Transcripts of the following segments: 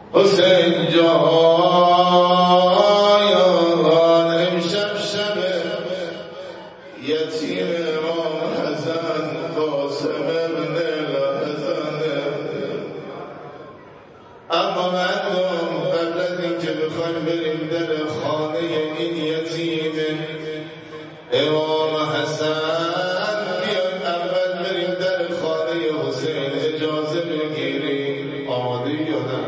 حسین جان امشب شب یتیم امام حسن قاسم ابن الحسن. اما مردم قبل از اینکه بخوایم بریم در خانه این یتیم امام حسن، بیایم اول بریم در خانه حسین اجازه بگیریم. آماده یا نه؟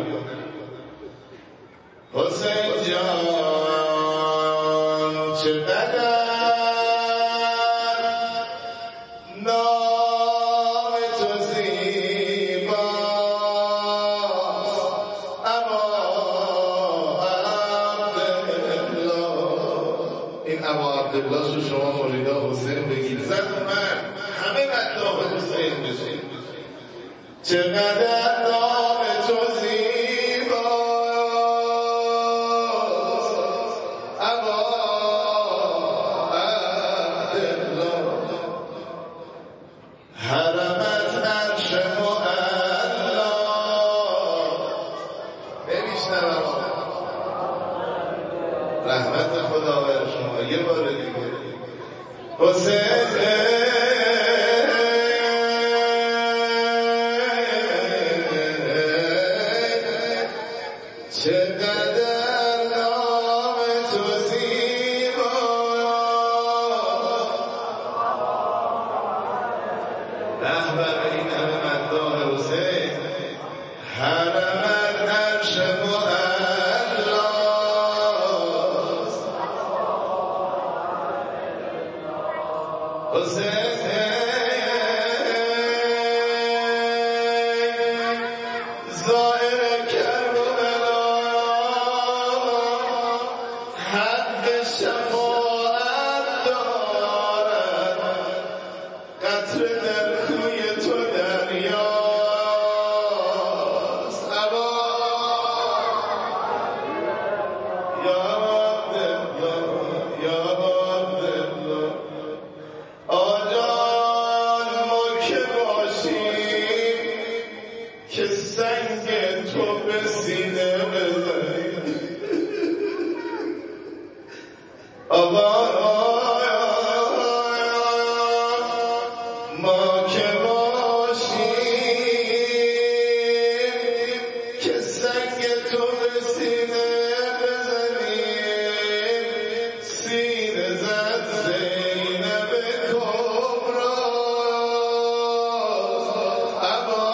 حسین جان چقدر نام تو زیباست، اما عبدالله، این اما عبدالله رو شما مولیدا حسین بگید، زن من همه مطلب حسین بشین. چقدر نام تو رحمت خدا بر شما. یه بار دیگه حسین چقدر نام تو زیباست، رهبر این همه مداح حسین، حرم عرش حسین زائر کربلا، حق شفاعت دارد، قطره در کوی تو دریاست. ابا یا عبدالله یا عبدالله، آجان ما که باشیم که سنگ تو به سینه بزنیم. آقا ما که باشیم که سنگ تو به سینه بزنیم. سینه زد زینب کبرا، ابا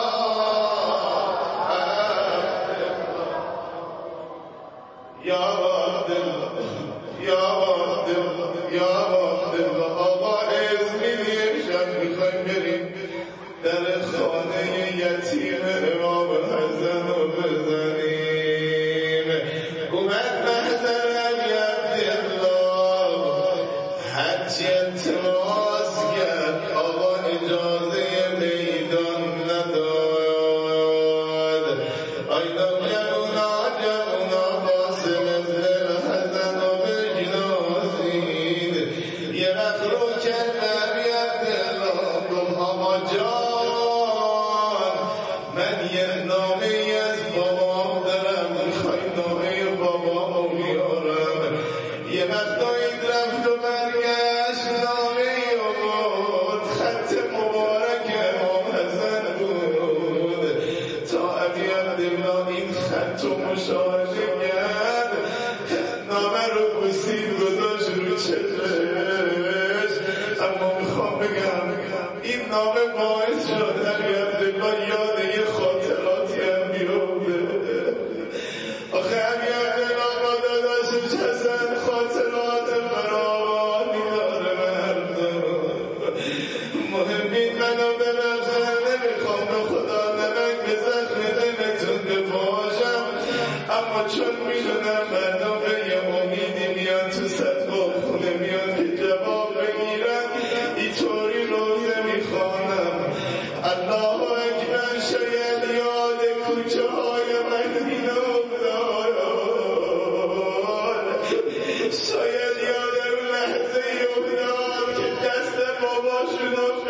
یا عبدالله یا عبدالله یا عبدالله. آقا ازمینی امشب میخوایم بریم در خانه یتیم امام حسن رو بزنیم. اومد محضر علی عبدالله، هرچی اعتراض کرد آقا اجازه میدان نداد. آیدا جمونا جمونا قاسم ابن الحسن رو بشناسید. یه وقت رو کرد علی عبدالله، گفت آقا جان من یه نامه از بابام دارم، میخوای نامه بابامو بیارم. یه وقتایی رفت و برگشت، نامه ای آورد، خط مبارک امام حسن بود. تا علی عبدالله این خط رو مشاهده کرد، نامه رو بوسید گذاشت رو چشمش. اما میخوام بگم این نامه باعث شد علی عبدالله یاد یه خاطراتی هم بیفته. آخه علی عبدالله با داداشش حسن خاطرات فراوانی داره. مردم مهمین منو ببخشن، نمیخوام به خدا نمک به زخم دلتون بپاشم، اما چون میدونم مردم به یه امیدی میان تو صدقه خونه میان که جواب بگیرن، اینطوری روزه میخوانم الله اکبر. شاید یاد کوچه های مدینه افتاد، شاید یاد اون لحظه افتاد که دست باباشون